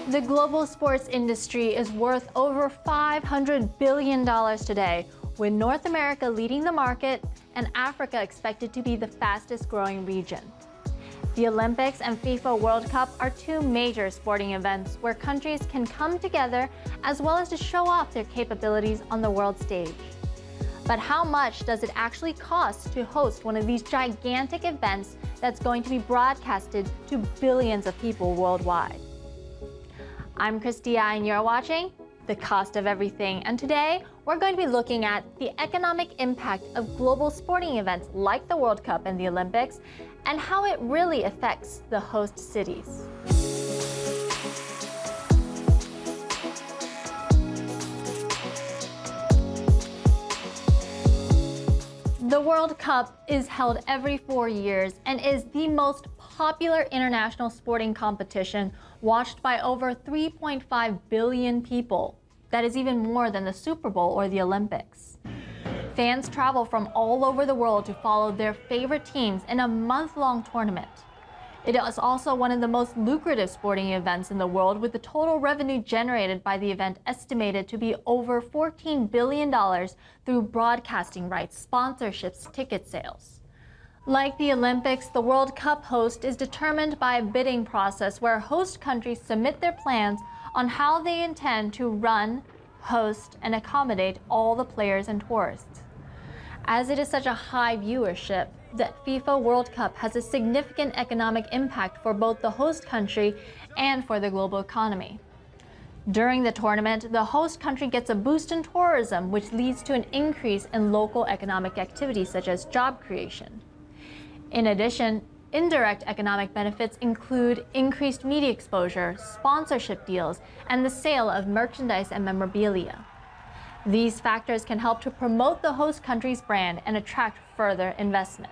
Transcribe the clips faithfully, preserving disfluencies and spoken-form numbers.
The global sports industry is worth over five hundred billion dollars today, with North America leading the market and Africa expected to be the fastest growing region. The Olympics and FIFA World Cup are two major sporting events where countries can come together as well as to show off their capabilities on the world stage. But how much does it actually cost to host one of these gigantic events that's going to be broadcasted to billions of people worldwide? I'm Christia and you're watching The Cost of Everything, and today we're going to be looking at the economic impact of global sporting events like the World Cup and the Olympics and how it really affects the host cities. The World Cup is held every four years and is the most popular international sporting competition watched by over three point five billion people. That is even more than the Super Bowl or the Olympics. Fans travel from all over the world to follow their favorite teams in a month-long tournament. It is also one of the most lucrative sporting events in the world, with the total revenue generated by the event estimated to be over fourteen billion dollars through broadcasting rights, sponsorships, ticket sales. Like the Olympics, the World Cup host is determined by a bidding process where host countries submit their plans on how they intend to run, host, and accommodate all the players and tourists. As it is such a high viewership, the FIFA World Cup has a significant economic impact for both the host country and for the global economy. During the tournament, the host country gets a boost in tourism, which leads to an increase in local economic activity such as job creation. In addition, indirect economic benefits include increased media exposure, sponsorship deals, and the sale of merchandise and memorabilia. These factors can help to promote the host country's brand and attract further investment.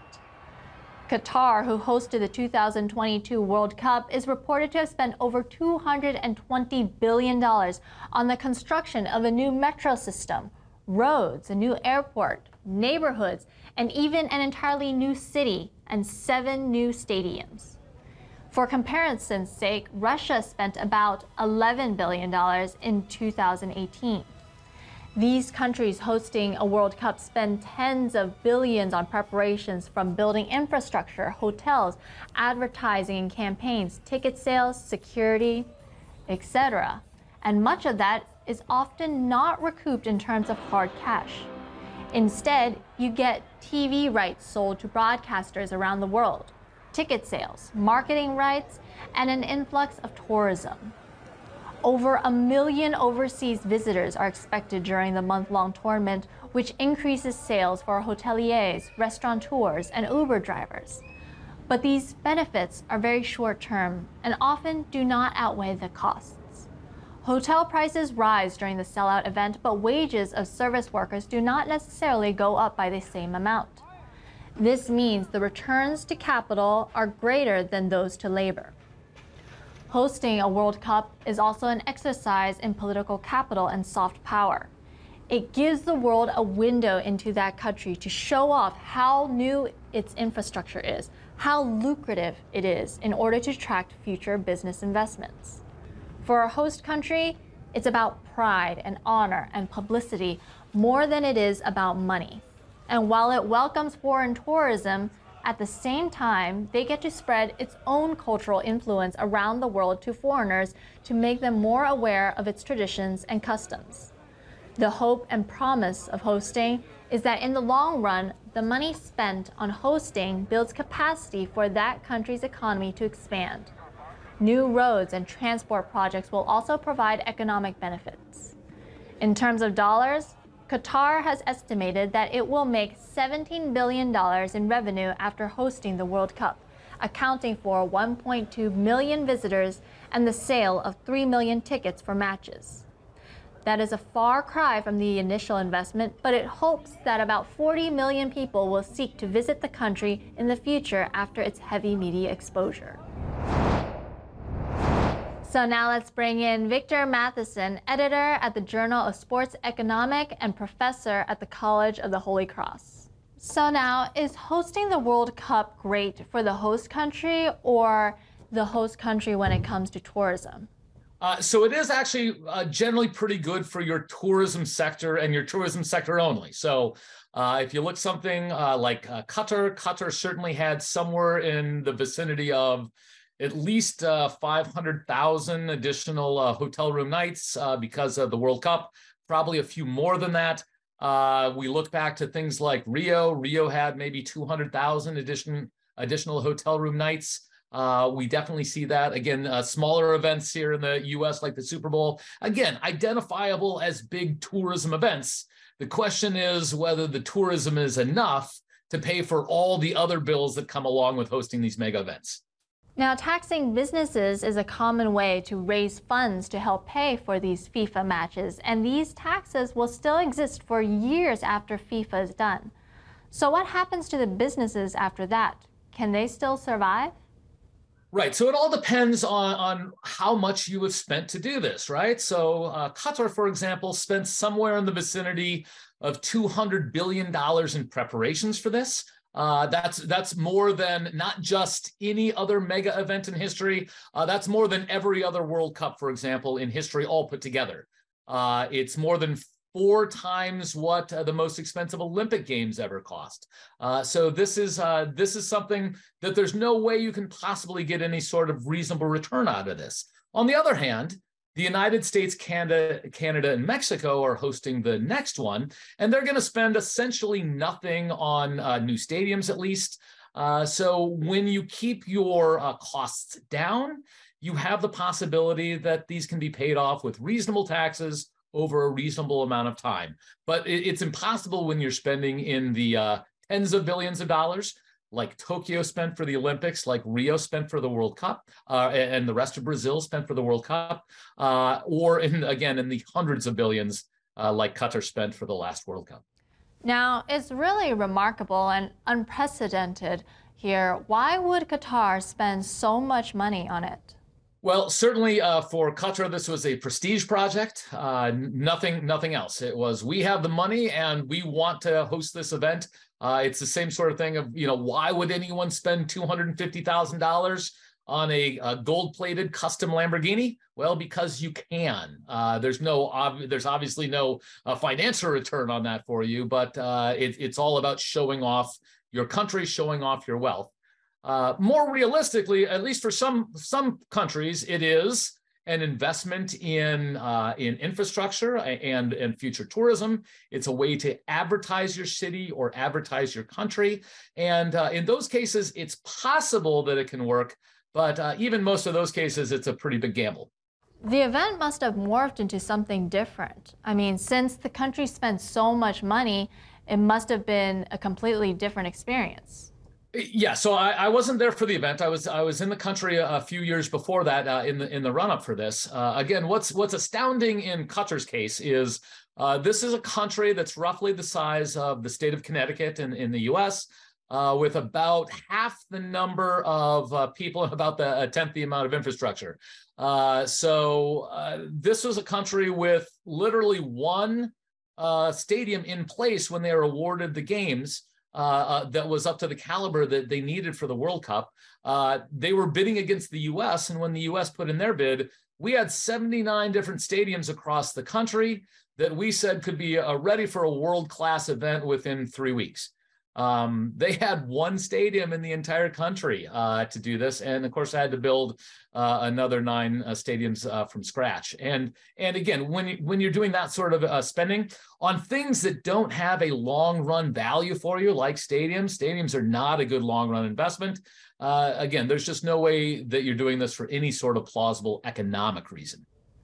Qatar, who hosted the two thousand twenty-two World Cup, is reported to have spent over two hundred twenty billion dollars on the construction of a new metro system, roads, a new airport, neighborhoods, and even an entirely new city and seven new stadiums. For comparison's sake, Russia spent about eleven billion dollars in two thousand eighteen. These countries hosting a World Cup spend tens of billions on preparations, from building infrastructure, hotels, advertising and campaigns, ticket sales, security, et cetera. And much of that is often not recouped in terms of hard cash. Instead, you get T V rights sold to broadcasters around the world, ticket sales, marketing rights, and an influx of tourism. Over a million overseas visitors are expected during the month-long tournament, which increases sales for hoteliers, restaurateurs, and Uber drivers. But these benefits are very short-term and often do not outweigh the costs. Hotel prices rise during the sellout event, but wages of service workers do not necessarily go up by the same amount. This means the returns to capital are greater than those to labor. Hosting a World Cup is also an exercise in political capital and soft power. It gives the world a window into that country to show off how new its infrastructure is, how lucrative it is, in order to attract future business investments. For a host country, it's about pride and honor and publicity more than it is about money. And while it welcomes foreign tourism, at the same time, they get to spread its own cultural influence around the world to foreigners to make them more aware of its traditions and customs. The hope and promise of hosting is that in the long run, the money spent on hosting builds capacity for that country's economy to expand. New roads and transport projects will also provide economic benefits. In terms of dollars, Qatar has estimated that it will make seventeen billion dollars in revenue after hosting the World Cup, accounting for one point two million visitors and the sale of three million tickets for matches. That is a far cry from the initial investment, but it hopes that about forty million people will seek to visit the country in the future after its heavy media exposure. So now let's bring in Victor Matheson, editor at the Journal of Sports Economic and professor at the College of the Holy Cross. So now, is hosting the World Cup great for the host country or the host country when it comes to tourism? Uh, so it is actually uh, generally pretty good for your tourism sector and your tourism sector only. So uh, if you look something uh, like uh, Qatar, Qatar certainly had somewhere in the vicinity of at least uh, five hundred thousand additional uh, hotel room nights uh, because of the World Cup, probably a few more than that. Uh, we look back to things like Rio. Rio had maybe two hundred thousand addition, additional hotel room nights. Uh, we definitely see that. Again, uh, smaller events here in the U S like the Super Bowl, again, identifiable as big tourism events. The question is whether the tourism is enough to pay for all the other bills that come along with hosting these mega events. Now, taxing businesses is a common way to raise funds to help pay for these FIFA matches, and these taxes will still exist for years after FIFA is done. So what happens to the businesses after that? Can they still survive? Right. So it all depends on, on how much you have spent to do this, right? So uh, Qatar, for example, spent somewhere in the vicinity of two hundred billion dollars in preparations for this. Uh, that's that's more than not just any other mega event in history. Uh, that's more than every other World Cup, for example, in history, all put together. Uh, it's more than four times what uh, the most expensive Olympic Games ever cost. Uh, so this is uh, this is something that there's no way you can possibly get any sort of reasonable return out of this. On the other hand, the United States, Canada, Canada, and Mexico are hosting the next one, and they're going to spend essentially nothing on uh, new stadiums, at least. Uh, so when you keep your uh, costs down, you have the possibility that these can be paid off with reasonable taxes over a reasonable amount of time. But it, it's impossible when you're spending in the uh, tens of billions of dollars, like Tokyo spent for the Olympics, like Rio spent for the World Cup, uh, and the rest of Brazil spent for the World Cup, uh, or in, again, in the hundreds of billions, uh, like Qatar spent for the last World Cup. Now, it's really remarkable and unprecedented here. Why would Qatar spend so much money on it? Well, certainly uh, for Qatar, this was a prestige project, uh, nothing, nothing else. It was, we have the money and we want to host this event. Uh, it's the same sort of thing of, you know, why would anyone spend two hundred fifty thousand dollars on a, a gold-plated custom Lamborghini? Well, because you can. Uh, there's no, ob there's obviously no uh, financial return on that for you, but uh, it, it's all about showing off your country, showing off your wealth. Uh, more realistically, at least for some some countries, it is an investment in uh, in infrastructure and and future tourism. It's a way to advertise your city or advertise your country, and uh, in those cases, it's possible that it can work. But uh, even most of those cases, it's a pretty big gamble. The event must have morphed into something different. I mean, since the country spent so much money, it must have been a completely different experience. Yeah, so I, I wasn't there for the event. I was I was in the country a, a few years before that, uh, in the in the run up for this. Uh, again, what's what's astounding in Qatar's case is uh, this is a country that's roughly the size of the state of Connecticut in, in the U S, uh, with about half the number of uh, people, about the a tenth the amount of infrastructure. Uh, so uh, this was a country with literally one uh, stadium in place when they were awarded the games. Uh, uh, that was up to the caliber that they needed for the World Cup. Uh, they were bidding against the U S, and when the U S put in their bid, we had seventy-nine different stadiums across the country that we said could be uh, ready for a world-class event within three weeks. Um, they had one stadium in the entire country uh, to do this, and of course, I had to build uh, another nine uh, stadiums uh, from scratch. And and again, when you, when you're doing that sort of uh, spending on things that don't have a long-run value for you, like stadiums, stadiums are not a good long-run investment. Uh, again, there's just no way that you're doing this for any sort of plausible economic reason.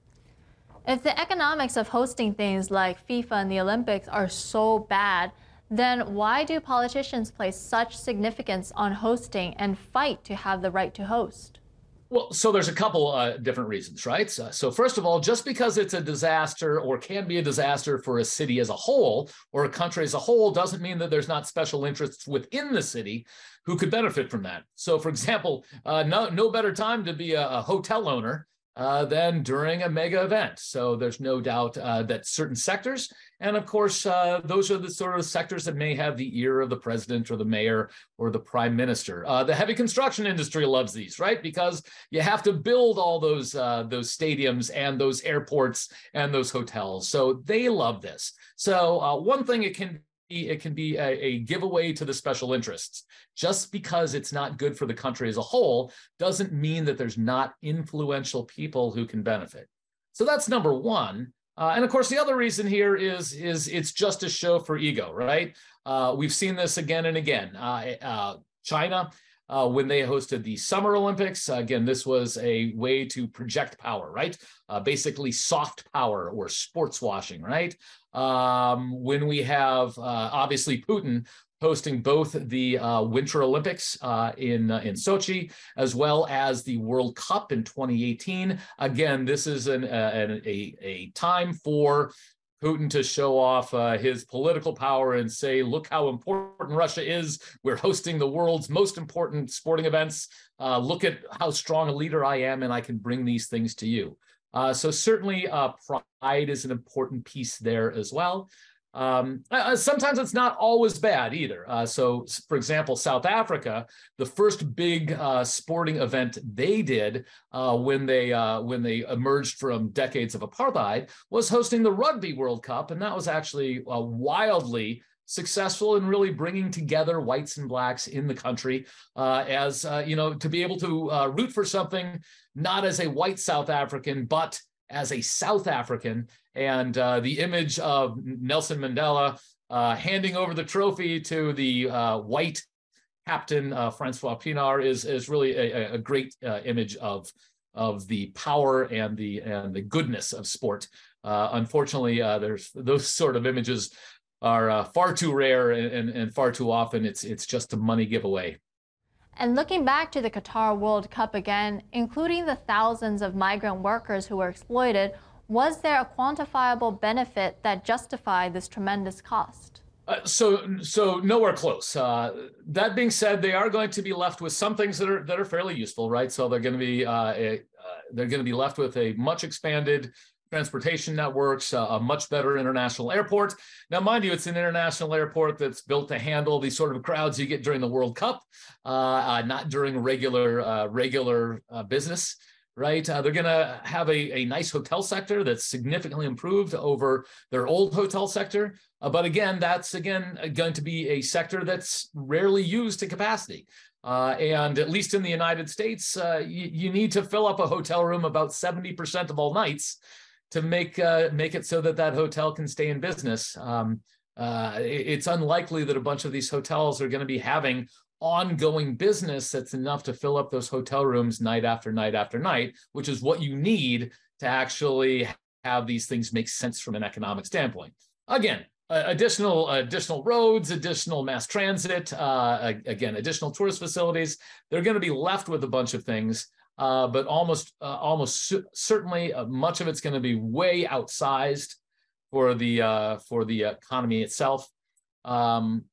If the economics of hosting things like FIFA and the Olympics are so bad, then why do politicians place such significance on hosting and fight to have the right to host? Well, so there's a couple uh, different reasons, right? So, so first of all, just because it's a disaster or can be a disaster for a city as a whole or a country as a whole doesn't mean that there's not special interests within the city who could benefit from that. So, for example, uh, no, no better time to be a, a hotel owner uh, than during a mega event. So there's no doubt uh, that certain sectors, and of course, uh, those are the sort of sectors that may have the ear of the president or the mayor or the prime minister. Uh, the heavy construction industry loves these, right? Because you have to build all those uh, those stadiums and those airports and those hotels. So they love this. So uh, one thing it can it can be a, a giveaway to the special interests. Just because it's not good for the country as a whole doesn't mean that there's not influential people who can benefit. So that's number one. Uh, and of course, the other reason here is, is it's just a show for ego, right? Uh, we've seen this again and again. Uh, uh, China, uh, when they hosted the Summer Olympics, uh, again, this was a way to project power, right? Uh, basically soft power or sports washing, right? Um, when we have, uh, obviously, Putin hosting both the uh, Winter Olympics uh, in, uh, in Sochi, as well as the World Cup in twenty eighteen. Again, this is an, uh, an, a, a time for Putin to show off uh, his political power and say, look how important Russia is. We're hosting the world's most important sporting events. Uh, look at how strong a leader I am, and I can bring these things to you. Uh, so certainly uh, pride is an important piece there as well. Um, uh, sometimes it's not always bad either. Uh, so, for example, South Africa, the first big uh, sporting event they did uh, when they uh, when they emerged from decades of apartheid was hosting the Rugby World Cup, and that was actually uh, wildly successful in really bringing together whites and blacks in the country uh, as uh, you know, to be able to uh, root for something not as a white South African, but as a South African. And uh, the image of Nelson Mandela uh, handing over the trophy to the uh, white captain, uh, Francois Pienaar, is, is really a, a great uh, image of, of the power and the, and the goodness of sport. Uh, unfortunately, uh, there's those sort of images are uh, far too rare, and, and, and far too often it's, it's just a money giveaway. And looking back to the Qatar World Cup again, including the thousands of migrant workers who were exploited, was there a quantifiable benefit that justified this tremendous cost? Uh, so, so nowhere close. Uh, that being said, they are going to be left with some things that are that are fairly useful, right? So they're going to be uh, a, uh, they're going to be left with a much expanded transportation networks, uh, a much better international airport. Now, mind you, it's an international airport that's built to handle the sort of crowds you get during the World Cup, uh, uh, not during regular uh, regular uh, business. Right, uh, they're going to have a, a nice hotel sector that's significantly improved over their old hotel sector. Uh, but again, that's again going to be a sector that's rarely used to capacity. Uh, and at least in the United States, uh, you, you need to fill up a hotel room about seventy percent of all nights to make uh, make it so that that hotel can stay in business. Um, uh, it, it's unlikely that a bunch of these hotels are going to be having ongoing business that's enough to fill up those hotel rooms night after night after night, which is what you need to actually have these things make sense from an economic standpoint. Again, uh, additional additional roads, additional mass transit, uh, again, additional tourist facilities. They're going to be left with a bunch of things, uh, but almost uh, almost certainly uh, much of it's going to be way outsized for the uh, for the economy itself. Um,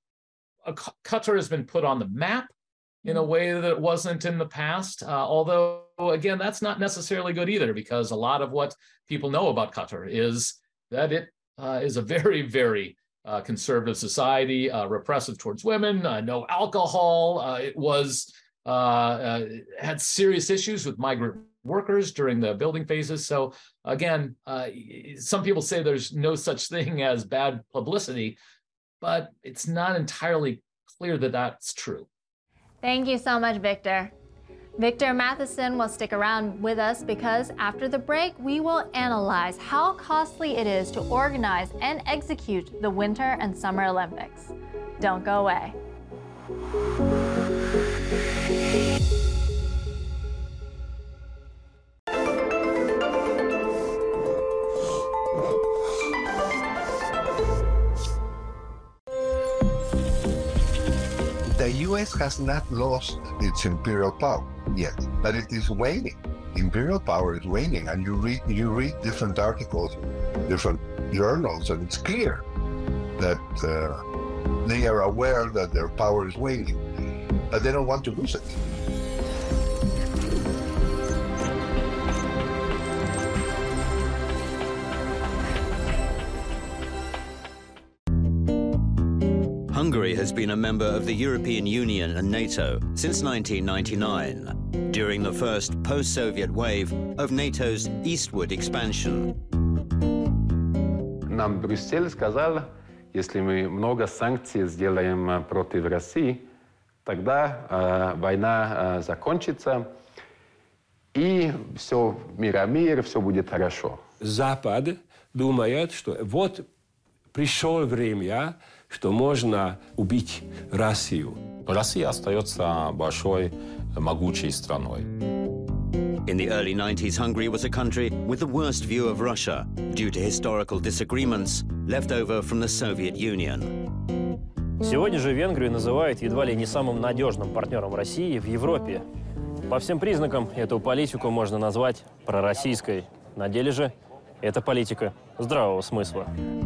Qatar has been put on the map in a way that it wasn't in the past, uh, although, again, that's not necessarily good either, because a lot of what people know about Qatar is that it uh, is a very, very uh, conservative society, uh, repressive towards women, uh, no alcohol. Uh, it was uh, uh, had serious issues with migrant workers during the building phases. So again, uh, some people say there's no such thing as bad publicity, but it's not entirely clear that that's true. Thank you so much, Victor. Victor Matheson will stick around with us because after the break, we will analyze how costly it is to organize and execute the Winter and Summer Olympics. Don't go away. The U S has not lost its imperial power yet, but it is waning. Imperial power is waning, and you read you read different articles, different journals, and it's clear that uh, they are aware that their power is waning, but they don't want to lose it. Hungary has been a member of the European Union and NATO since nineteen ninety-nine, during the first post-Soviet wave of NATO's eastward expansion. Нам Брюссель сказал, если мы много санкций сделаем против России, тогда э, война э, закончится, и все, мир, мир, все будет хорошо. Запад думает, что вот пришло время, что можно убить Россию. Россия остается большой, могучей страной. In the early nineties, Hungary was a country with the worst view of Russia due to historical disagreements left over from the Soviet Union. Сегодня же Венгрию называют едва ли не самым надежным партнером России в Европе. По всем признакам эту политику можно назвать пророссийской. На деле же это политика здравого смысла.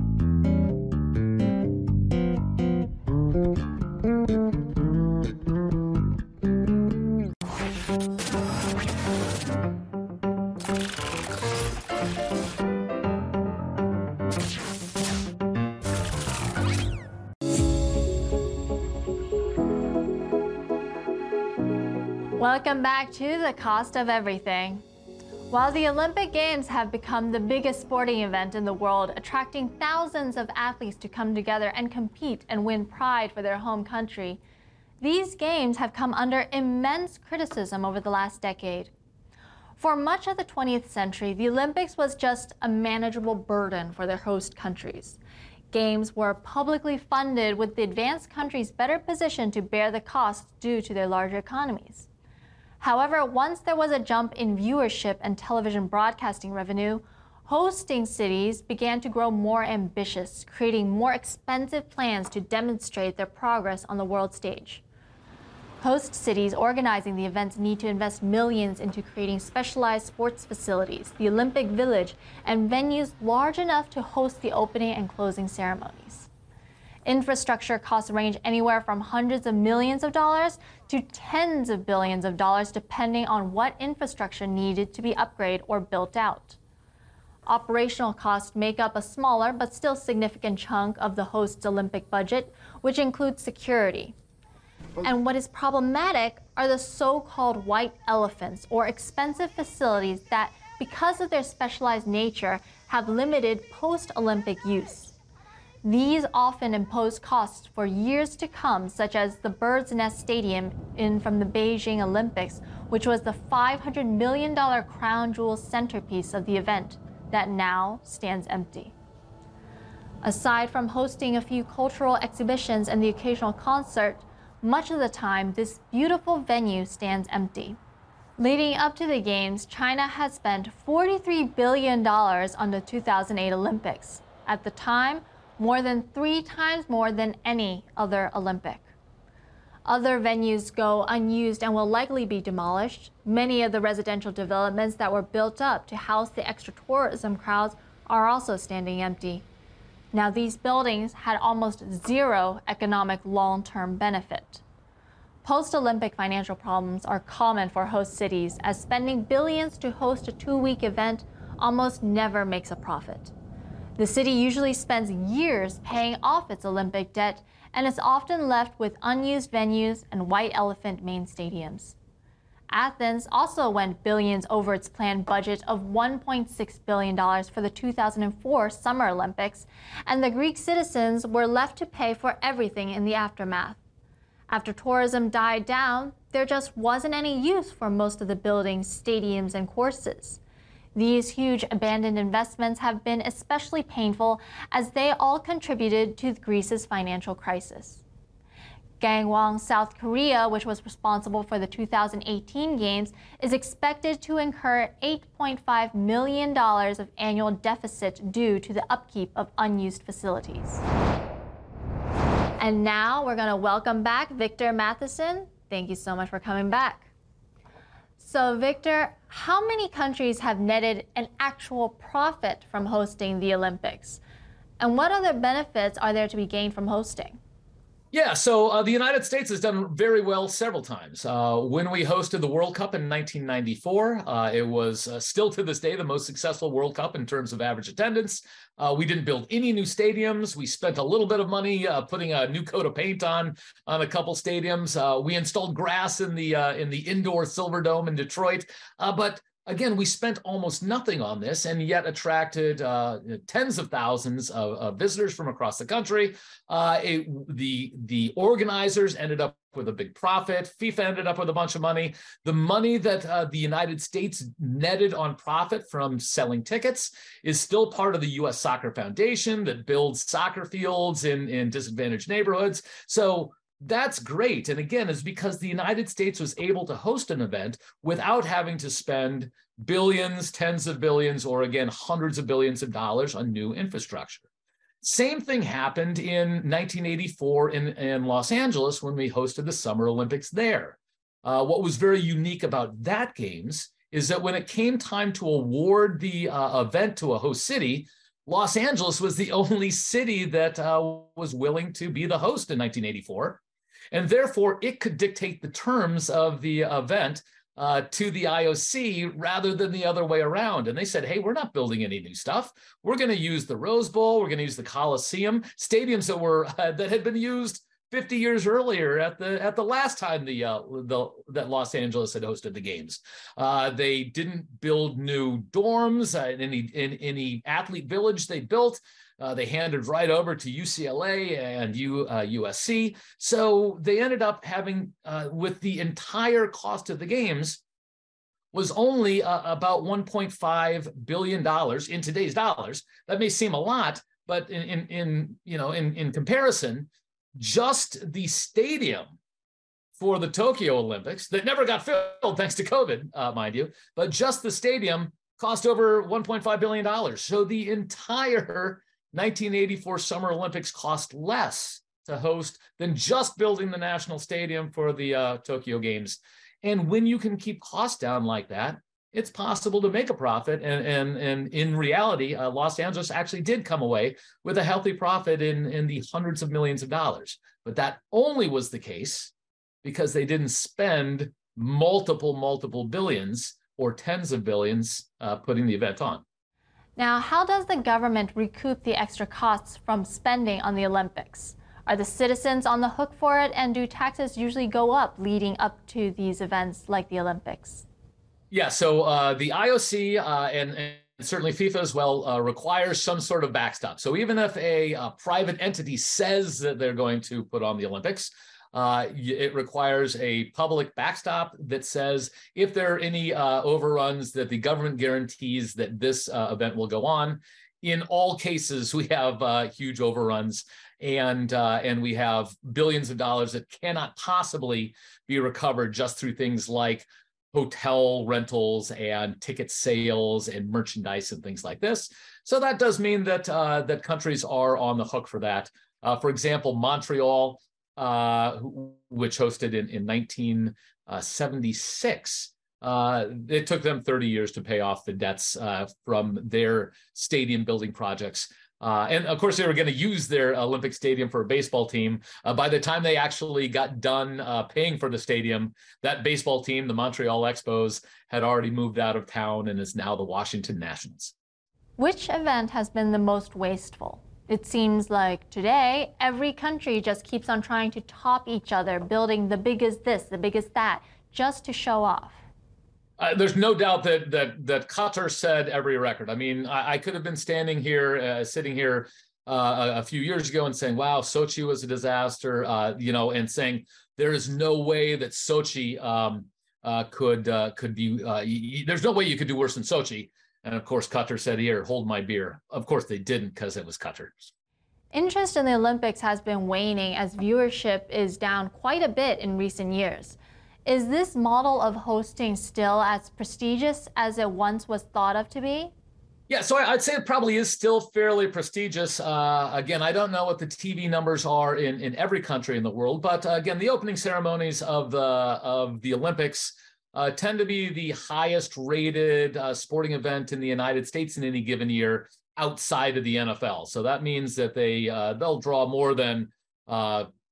Welcome back to The Cost of Everything. While the Olympic Games have become the biggest sporting event in the world, attracting thousands of athletes to come together and compete and win pride for their home country, these games have come under immense criticism over the last decade. For much of the twentieth century, the Olympics was just a manageable burden for their host countries. Games were publicly funded, with the advanced countries better positioned to bear the costs due to their larger economies. However, once there was a jump in viewership and television broadcasting revenue, hosting cities began to grow more ambitious, creating more expensive plans to demonstrate their progress on the world stage. Host cities organizing the events need to invest millions into creating specialized sports facilities, the Olympic Village, and venues large enough to host the opening and closing ceremonies. Infrastructure costs range anywhere from hundreds of millions of dollars to tens of billions of dollars, depending on what infrastructure needed to be upgraded or built out. Operational costs make up a smaller but still significant chunk of the host's Olympic budget, which includes security. And what is problematic are the so-called white elephants, or expensive facilities that, because of their specialized nature, have limited post-Olympic use. These often impose costs for years to come, such as the Bird's Nest Stadium in from the Beijing Olympics, which was the five hundred million dollar crown jewel centerpiece of the event that now stands empty. Aside from hosting a few cultural exhibitions and the occasional concert, much of the time this beautiful venue stands empty. Leading up to the Games, China had spent forty-three billion dollars on the two thousand eight Olympics. At the time, more than three times more than any other Olympic. Other venues go unused and will likely be demolished. Many of the residential developments that were built up to house the extra tourism crowds are also standing empty. Now, these buildings had almost zero economic long-term benefit. Post-Olympic financial problems are common for host cities, as spending billions to host a two-week event almost never makes a profit. The city usually spends years paying off its Olympic debt and is often left with unused venues and white elephant main stadiums. Athens also went billions over its planned budget of one point six billion dollars for the two thousand four Summer Olympics, and the Greek citizens were left to pay for everything in the aftermath. After tourism died down, there just wasn't any use for most of the buildings, stadiums, and courses. These huge abandoned investments have been especially painful, as they all contributed to Greece's financial crisis. Gangwon, South Korea, which was responsible for the two thousand eighteen Games, is expected to incur eight point five million dollars of annual deficit due to the upkeep of unused facilities. And now we're going to welcome back Victor Matheson. Thank you so much for coming back. So, Victor, how many countries have netted an actual profit from hosting the Olympics? And what other benefits are there to be gained from hosting? Yeah, so uh, the United States has done very well several times. Uh, when we hosted the World Cup in nineteen ninety-four, uh, it was uh, still to this day the most successful World Cup in terms of average attendance. Uh, we didn't build any new stadiums. We spent a little bit of money uh, putting a new coat of paint on on a couple stadiums. Uh, we installed grass in the uh, in the indoor Silverdome in Detroit, uh, but again, we spent almost nothing on this and yet attracted uh, tens of thousands of, of visitors from across the country. Uh, it, the, the organizers ended up with a big profit. FIFA ended up with a bunch of money. The money that uh, the United States netted on profit from selling tickets is still part of the U S Soccer Foundation that builds soccer fields in, in disadvantaged neighborhoods. So that's great. And again, it's because the United States was able to host an event without having to spend billions, tens of billions, or again, hundreds of billions of dollars on new infrastructure. Same thing happened in nineteen eighty-four in, in Los Angeles when we hosted the Summer Olympics there. Uh, what was very unique about that games is that when it came time to award the uh, event to a host city, Los Angeles was the only city that uh, was willing to be the host in nineteen eighty-four. And therefore, it could dictate the terms of the event uh, to the I O C rather than the other way around. And they said, hey, we're not building any new stuff. We're going to use the Rose Bowl. We're going to use the Coliseum, stadiums that were uh, that had been used fifty years earlier at the at the last time the uh, the that Los Angeles had hosted the games. Uh, they didn't build new dorms uh, in any in any athlete village they built. Uh, they handed right over to U C L A and U, uh, U S C. So they ended up having, uh, with the entire cost of the games, was only uh, about one point five billion dollars in today's dollars. That may seem a lot, but in, in, in you know, in, in comparison, just the stadium for the Tokyo Olympics that never got filled thanks to COVID, uh, mind you, but just the stadium cost over one point five billion dollars. So the entire nineteen eighty-four Summer Olympics cost less to host than just building the national stadium for the uh, Tokyo Games. And when you can keep costs down like that, it's possible to make a profit. And, and, and in reality, uh, Los Angeles actually did come away with a healthy profit in, in the hundreds of millions of dollars. But that only was the case because they didn't spend multiple, multiple billions or tens of billions uh, putting the event on. Now, how does the government recoup the extra costs from spending on the Olympics? Are the citizens on the hook for it, and do taxes usually go up leading up to these events like the Olympics? Yeah, so uh, the I O C uh, and, and certainly FIFA as well uh, requires some sort of backstop. So even if a, a private entity says that they're going to put on the Olympics, Uh, it requires a public backstop that says if there are any uh, overruns that the government guarantees that this uh, event will go on. In all cases, we have uh, huge overruns and uh, and we have billions of dollars that cannot possibly be recovered just through things like hotel rentals and ticket sales and merchandise and things like this. So that does mean that uh, that countries are on the hook for that. Uh, for example, Montreal, Uh, which hosted in, in nineteen seventy-six. Uh, it took them thirty years to pay off the debts uh, from their stadium building projects. Uh, and of course, they were going to use their Olympic stadium for a baseball team. Uh, by the time they actually got done uh, paying for the stadium, that baseball team, the Montreal Expos, had already moved out of town and is now the Washington Nationals. Which event has been the most wasteful? It seems like today, every country just keeps on trying to top each other, building the biggest this, the biggest that, just to show off. Uh, there's no doubt that that that Qatar set every record. I mean, I, I could have been standing here, uh, sitting here uh, a, a few years ago and saying, wow, Sochi was a disaster, uh, you know, and saying there is no way that Sochi um, uh, could, uh, could be, uh, y- there's no way you could do worse than Sochi. And of course, Qatar said, here, hold my beer. Of course, they didn't because it was Qatar. Interest in the Olympics has been waning as viewership is down quite a bit in recent years. Is this model of hosting still as prestigious as it once was thought of to be? Yeah, so I'd say it probably is still fairly prestigious. Uh, again, I don't know what the T V numbers are in, in every country in the world, but uh, again, the opening ceremonies of the, of the Olympics Uh, tend to be the highest rated uh, sporting event in the United States in any given year outside of the N F L. So that means that they, uh, they'll draw more than uh,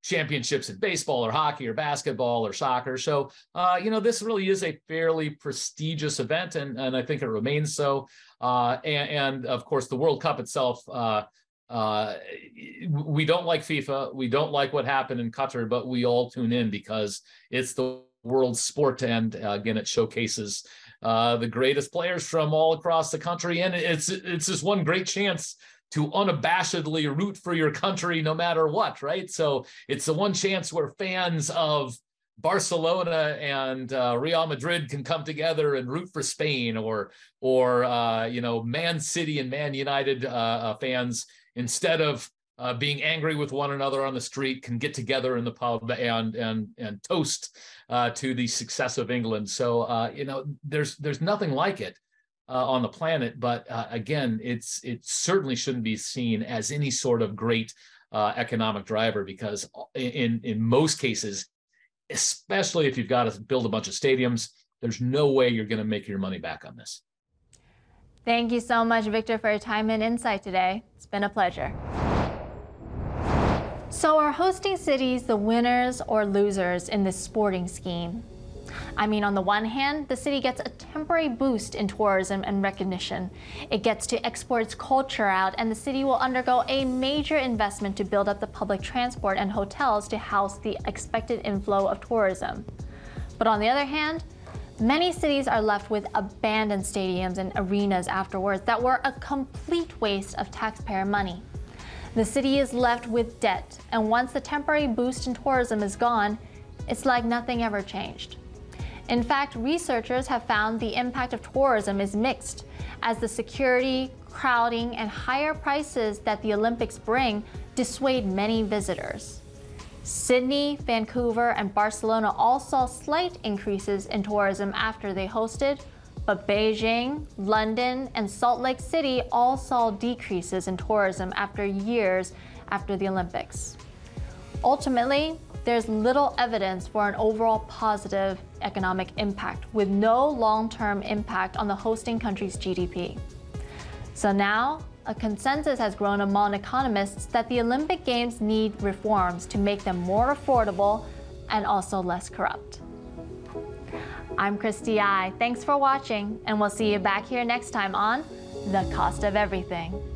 championships in baseball or hockey or basketball or soccer. So, uh, you know, this really is a fairly prestigious event, and, and I think it remains so. Uh, and, and of course, the World Cup itself, uh, uh, we don't like FIFA. We don't like what happened in Qatar, but we all tune in because it's the world sport. And uh, again, it showcases uh, the greatest players from all across the country. And it's, it's just one great chance to unabashedly root for your country no matter what, right? So it's the one chance where fans of Barcelona and uh, Real Madrid can come together and root for Spain, or, or uh, you know, Man City and Man United uh, uh, fans, instead of uh, being angry with one another on the street, can get together in the pub and and and toast uh, to the success of England. So uh, you know, there's there's nothing like it Uh, on the planet, but uh, again, it's it certainly shouldn't be seen as any sort of great uh, economic driver, because in in most cases, especially if you've got to build a bunch of stadiums, there's no way you're going to make your money back on this. Thank you so much, Victor, for your time and insight today. It's been a pleasure. So are hosting cities the winners or losers in this sporting scheme? I mean, on the one hand, the city gets a temporary boost in tourism and recognition. It gets to export its culture out, and the city will undergo a major investment to build up the public transport and hotels to house the expected inflow of tourism. But on the other hand, many cities are left with abandoned stadiums and arenas afterwards that were a complete waste of taxpayer money. The city is left with debt, and once the temporary boost in tourism is gone, it's like nothing ever changed. In fact, researchers have found the impact of tourism is mixed, as the security, crowding, and higher prices that the Olympics bring dissuade many visitors. Sydney, Vancouver, and Barcelona all saw slight increases in tourism after they hosted, but Beijing, London, and Salt Lake City all saw decreases in tourism after years after the Olympics. Ultimately, there's little evidence for an overall positive economic impact, with no long-term impact on the hosting country's G D P. So now, a consensus has grown among economists that the Olympic Games need reforms to make them more affordable and also less corrupt. I'm Christy I. Thanks for watching, and we'll see you back here next time on The Cost of Everything.